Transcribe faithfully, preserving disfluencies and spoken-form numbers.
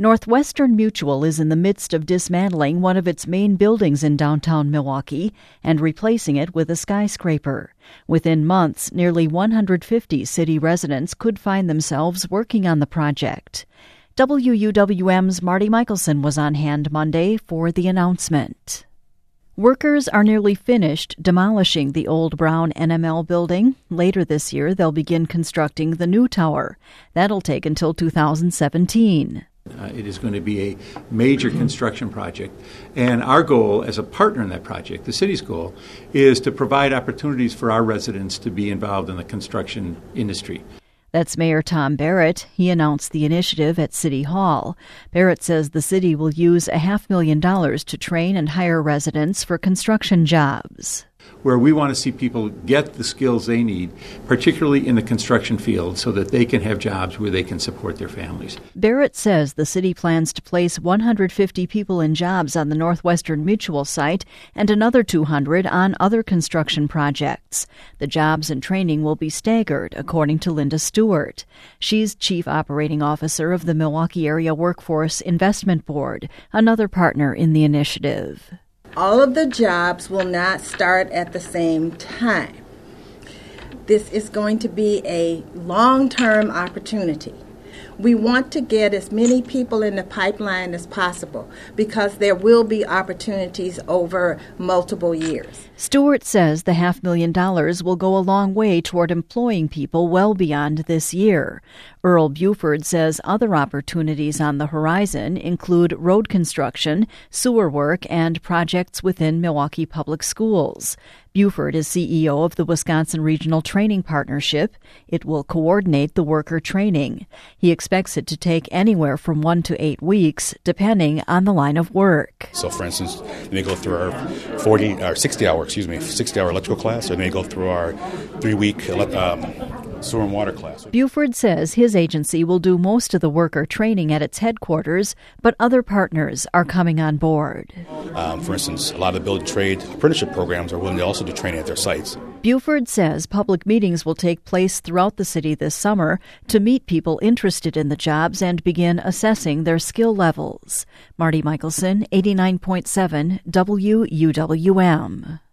Northwestern Mutual is in the midst of dismantling one of its main buildings in downtown Milwaukee and replacing it with a skyscraper. Within months, nearly one hundred fifty city residents could find themselves working on the project. W U W M's Marty Michelson was on hand Monday for the announcement. Workers are nearly finished demolishing the old brown N M L building. Later this year, they'll begin constructing the new tower. That'll take until two thousand seventeen. Uh, it is going to be a major construction project, and our goal as a partner in that project, the city's goal, is to provide opportunities for our residents to be involved in the construction industry. That's Mayor Tom Barrett. He announced the initiative at City Hall. Barrett says the city will use a half million dollars to train and hire residents for construction jobs, where we want to see people get the skills they need, particularly in the construction field, so that they can have jobs where they can support their families. Barrett says the city plans to place one hundred fifty people in jobs on the Northwestern Mutual site and another two hundred on other construction projects. The jobs and training will be staggered, according to Linda Stewart. She's Chief Operating Officer of the Milwaukee Area Workforce Investment Board, another partner in the initiative. All of the jobs will not start at the same time. This is going to be a long-term opportunity. We want to get as many people in the pipeline as possible because there will be opportunities over multiple years. Stewart says the half million dollars will go a long way toward employing people well beyond this year. Earl Buford says other opportunities on the horizon include road construction, sewer work, and projects within Milwaukee Public Schools. Buford is C E O of the Wisconsin Regional Training Partnership. It will coordinate the worker training. He expects it to take anywhere from one to eight weeks, depending on the line of work. So, for instance, they may go through our forty or sixty hour, excuse me, sixty hour electrical class, or they may go through our three week um, sewer and water class. Buford says his agency will do most of the worker training at its headquarters, but other partners are coming on board. Um, for instance, a lot of the building trade apprenticeship programs are willing to also do training at their sites. Buford says public meetings will take place throughout the city this summer to meet people interested in the jobs and begin assessing their skill levels. Marty Michelson, eighty-nine point seven W U W M.